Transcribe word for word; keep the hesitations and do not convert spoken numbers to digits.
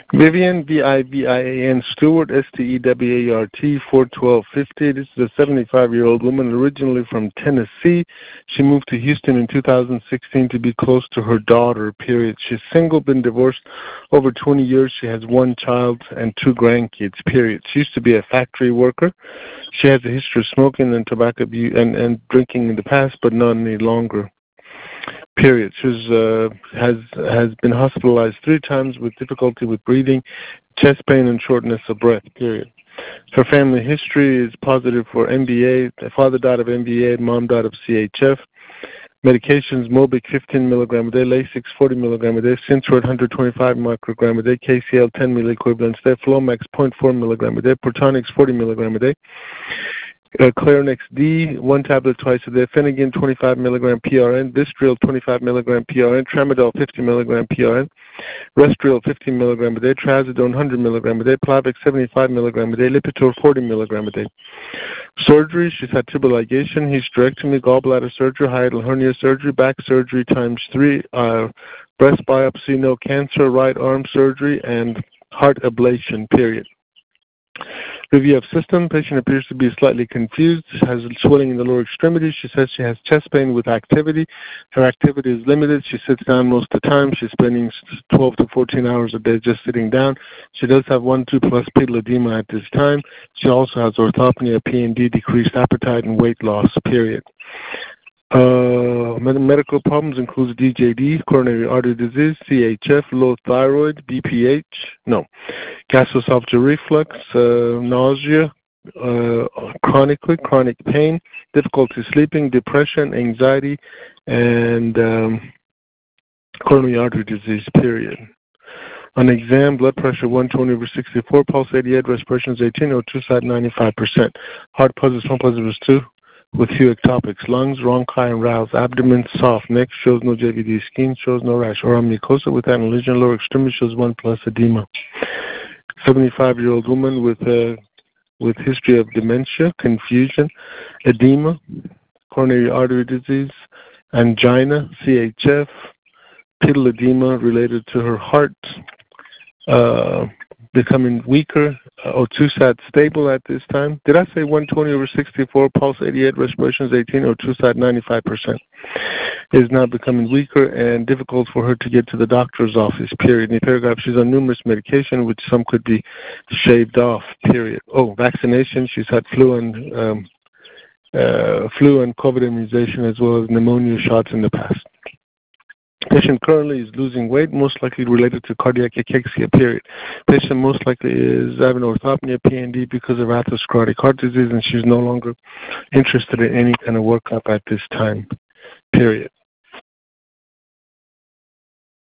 Vivian, V I V I A N, Stewart, S T E W A R T, four twelve fifty. This is a seventy-five-year-old woman originally from Tennessee. She moved to Houston in two thousand sixteen to be close to her daughter, period. She's single, been divorced over twenty years. She has one child and two grandkids, period. She used to be a factory worker. She has a history of smoking and tobacco abuse and, and drinking in the past, but not any longer. Period. She's uh, has has been hospitalized three times with difficulty with breathing, chest pain, and shortness of breath. Period. Her family history is positive for M B A. The father died of M B A, mom died of C H F. Medications: Mobic fifteen milligram a day, Lasix forty milligram a day, Synthroid one hundred twenty-five microgram a day, K C L ten milliequivalents a day, Flomax zero point four milligram a day, Protonix forty milligram a day. Uh, Clarinex D, one tablet twice a day, Phenergan twenty-five milligram P R N, Vistril twenty-five milligram P R N, Tramadol fifty milligram P R N, Restril fifteen milligram a day, Trazodone one hundred milligram a day, Plavix seventy-five milligram a day, Lipitor forty milligram a day. Surgery: she's had tubal ligation, hysterectomy, gallbladder surgery, hiatal hernia surgery, back surgery times three, uh, breast biopsy, no cancer, right arm surgery, and heart ablation, period. Review of system: patient appears to be slightly confused, has swelling in the lower extremities. She says she has chest pain with activity. Her activity is limited. She sits down most of the time. She's spending twelve to fourteen hours a day just sitting down. She does have one two plus pedal edema at this time. She also has orthopnea, P N D, decreased appetite, and weight loss, period. Uh, medical problems includes D J D, coronary artery disease, C H F, low thyroid, B P H, no, gastroesophageal reflux, uh, nausea, uh, chronically, chronic pain, difficulty sleeping, depression, anxiety, and um, coronary artery disease, period. On exam: blood pressure one twenty over sixty-four, pulse eighty-eight, respiration is eighteen, O two side ninety-five percent. Heart positive, small positive is two. With few ectopics: lungs, rhonchi, and rouse, abdomen soft, neck shows no J V D, skin shows no rash, oral mucosa without an lesion, lower extremity shows one plus edema. seventy-five-year-old woman with uh, with history of dementia, confusion, edema, coronary artery disease, angina, C H F, pedal edema related to her heart, uh, becoming weaker, uh, O two side stable at this time. Did I say one twenty over sixty-four, pulse eighty-eight, respiration is eighteen, O two side ninety-five percent? Is now becoming weaker and difficult for her to get to the doctor's office, period. In the paragraph, she's on numerous medication, which some could be shaved off, period. Oh, vaccination: she's had flu and um, uh, flu and COVID immunization as well as pneumonia shots in the past. Patient currently is losing weight, most likely related to cardiac cachexia, period. Patient most likely is having orthopnea, P N D, because of atherosclerotic heart disease, and she's no longer interested in any kind of workup at this time, period.